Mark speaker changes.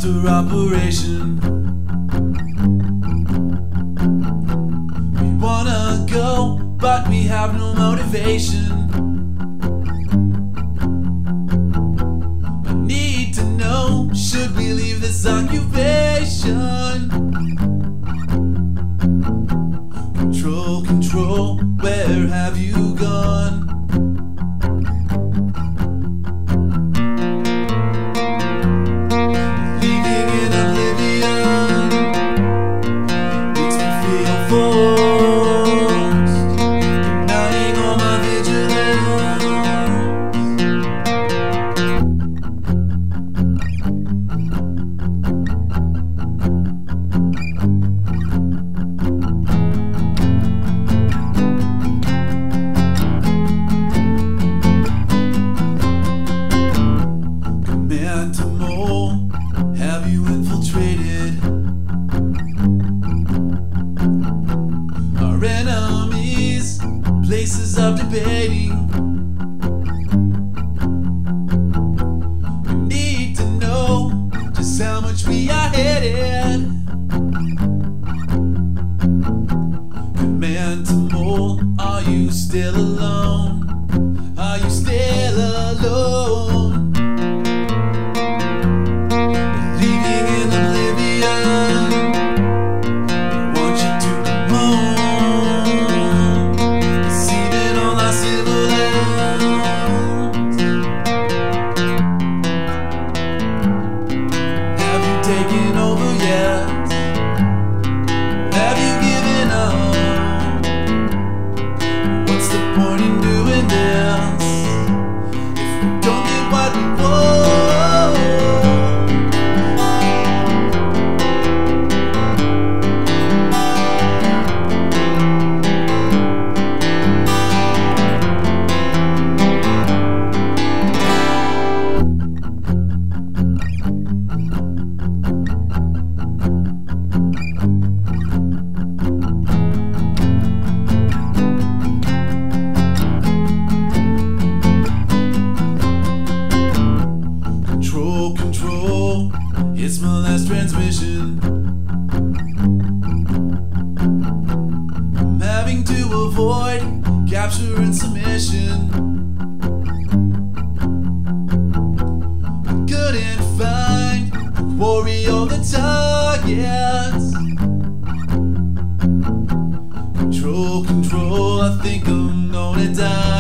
Speaker 1: imposter operation. We wanna go, but we have no motivation. I need to know, should we leave this occupation? Control, control, where have you gone? Have you infiltrated our enemies' places of debating? We need to know just how much we are headed. Command to Mole, are you still alone? Are you still alone? Taking over yet? Have you given up? What's the point in doing this if we don't get what we Control, it's my last transmission. I'm having to avoid capture and submission. I couldn't find a quarry or the targets. Control, control, I think I'm gonna die.